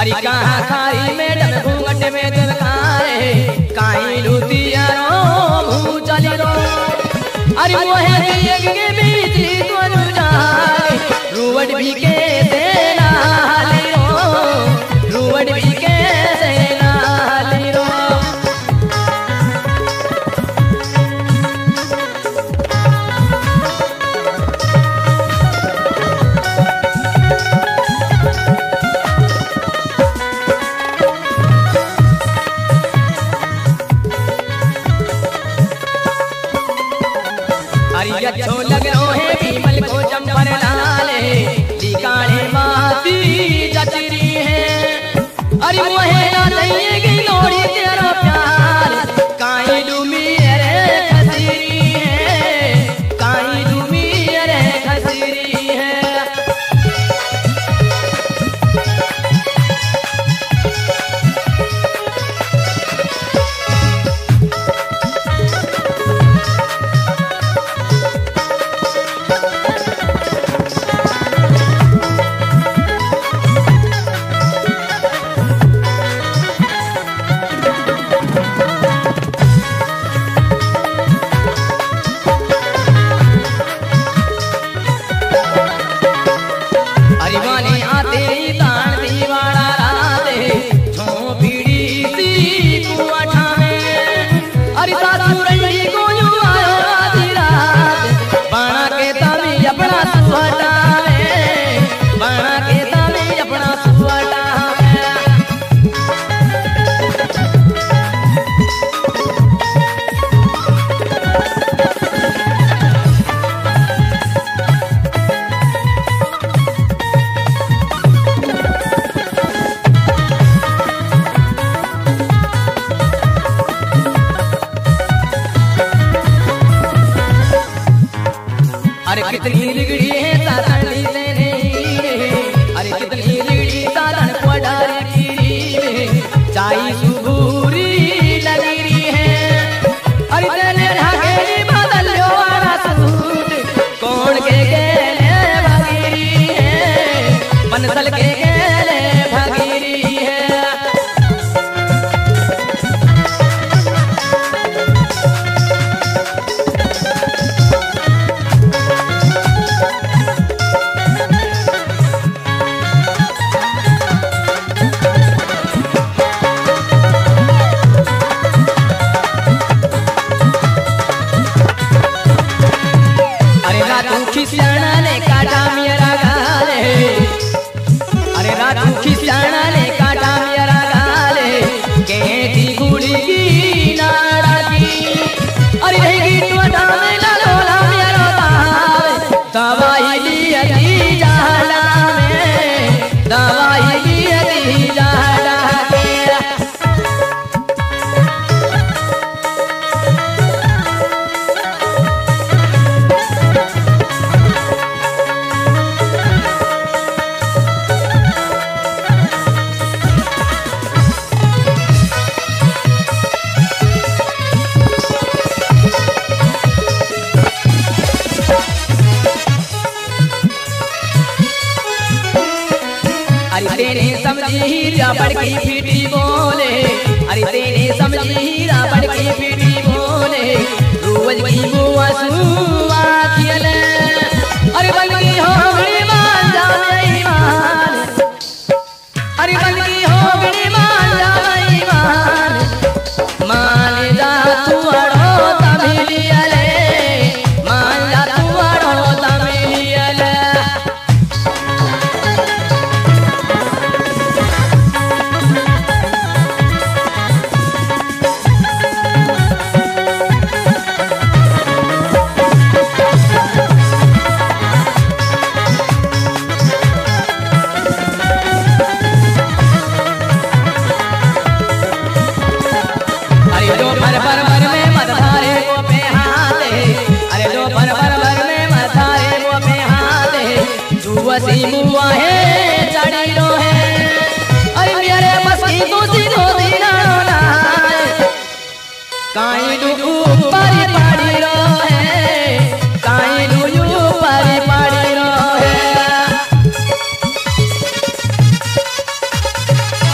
अरे कहाँ खाई मैडम घूंघट में दरकारे काई लुतिया रो मुँह चली रो अरे मोहे दिए के बीच तो जाए रुवट भी के देना हाली रो रुवट भी के देना हाली रो अच्छो लग रो है बीमल को जम्पर लाले लिकाने माती जचरी है अरे मोहे ना दइए की लोड़ी तेरा प्यार काई लुमी रे खसरी है काई लुमी रे खसरी है कितनी लिगड़ी है साधन लेने अरे कितनी लिगड़ी साधन पड़ार की चाई सुबूरी लगरी है अरे तेरे ढाकेली बदल लो वाला सूट कौन के गेले भगीरी है बनसल के गेले भगीरी है खिसियाना ने काटा मेरा गाले अरे रातू खिसियाना ने काटा मेरा गाले कहती गुड़ी की नाड़ा की अरे रहेगी तो दामे लालो ला मेरा तावे दवाई लिया दी जाला में दवाई लिया दी जाला तेरे समझी हीरा बड़की फीटी बोले अरे तेरे समझी हीरा बड़की फीटी बोले रोज की बुआ सुआ खेले अरे बलकी हो गई मान जाए ईमान अरे बलकी हो गई मान जाए ईमान मान जा तू अड़ो तमिलियले मान जा तू अड़ो तमिलियले वसी मुआ है चढ़ी रो है अरे मेरे मस्ती तो सीधो दीना ना काई डू ऊपर पड़ी रो है काई डू ऊपर पड़ी रो है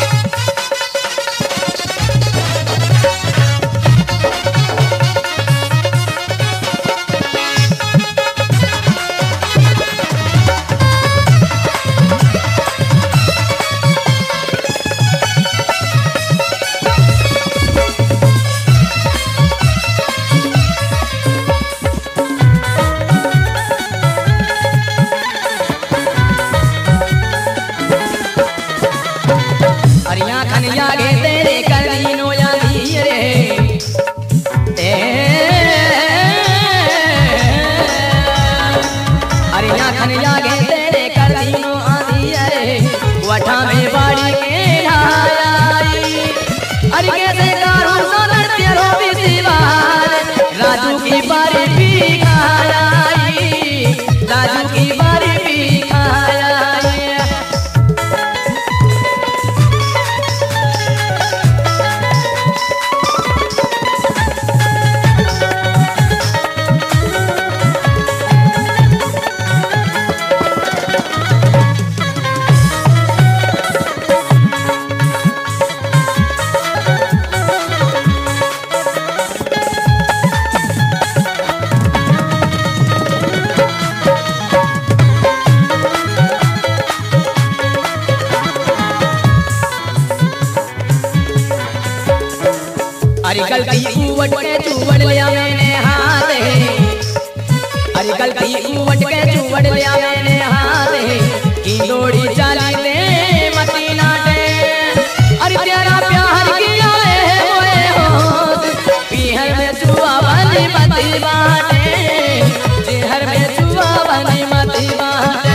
गलती उवट के चुवड़ लिया मैंने हाथ अरे गलती उवट के चुवड़ लिया मैंने हाथ की दौड़ी चाली दे मती नाटे अरे तेरा प्यार किया है मोए होश पीहर में चुआ बनी मती बाटे जेहर में चुआ बनी मती बाटे।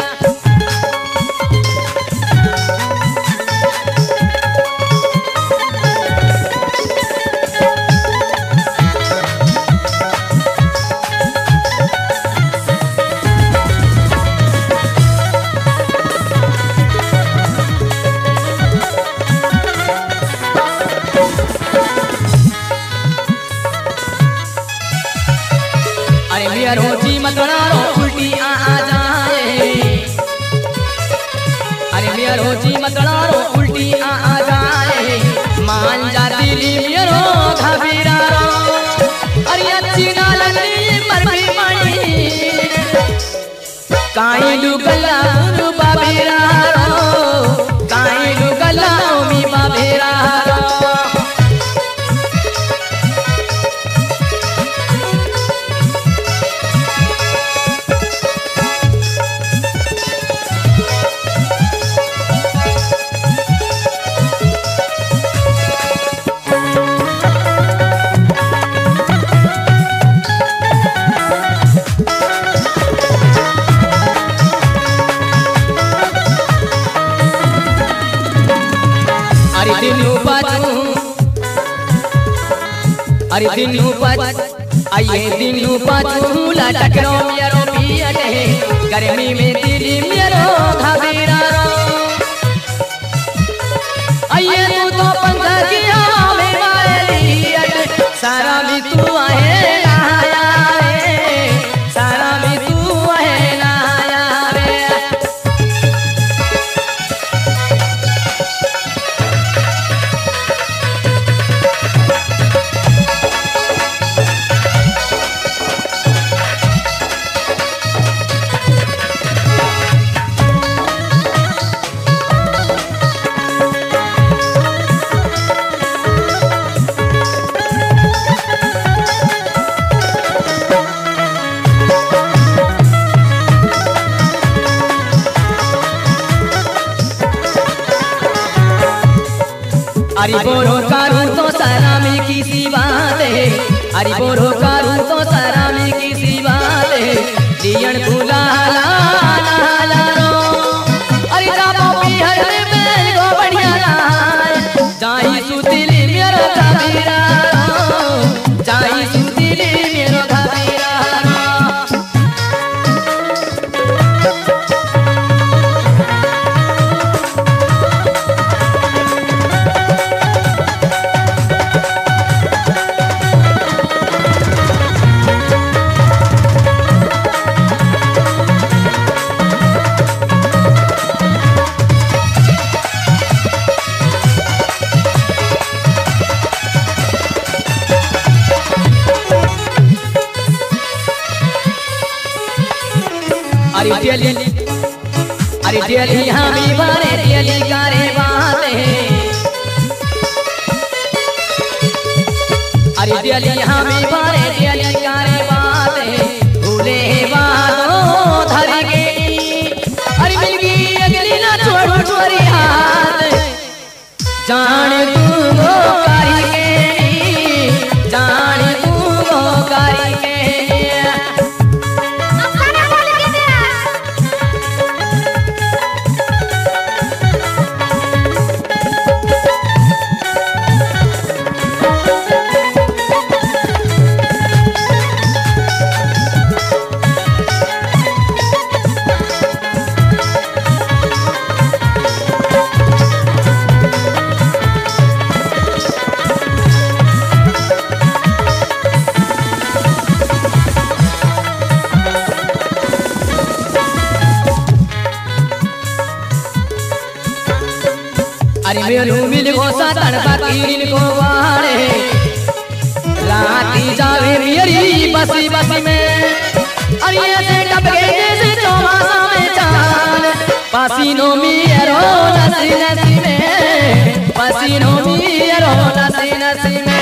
रोजी मतड़ा रो उल्टी आ जाए अरे मेरा रोजी मतड़ा रो उल्टी आ जाए मान जा दिली मेरो घबीरा रो अरे अच्छी नालनी मर भी मणी काई लुगला गुरु बाबीरा रो काई लुगला ओमी बाबीरा रो। अरे दिनु पच आइए दिनु पाछू लटकरो मेरो पियटे गर्मी में दिली मेरो घबीरा रो आइए तू तो पंखा की हवा में मारे सारा भी तू है नहाया रे सारा भी तू है नहाया रे। अरे बोरो कारू तो सलामी की सी बात है अरे बोरो कारू तो सलामी की सी बात है दियन फूला ला ला रो अरे जाबो पीहर में बैल को बढ़िया लाए जाई सुतिली मेरो घबीरा रो जाई सुतिली मेरो घबीरा रो। अरे डेली हमी बारे डेली करे बात है अरे डेली हमी बारे डेली करे बात है भूले बातों धर गई अरे मिल गई अगली ना छोड़ छोड़ी हाथ जान तू वो कारी के जान तू वो कारी के। अरे मेरू मिल गो सातन फकीरिन को वाड़े राती जावे मेरी बसी बसी में अरे ऐसे टपके जैसे चौमासा में चाल पसीनों मेरो नसी नसी में पसीनों मेरो नसी नसी में।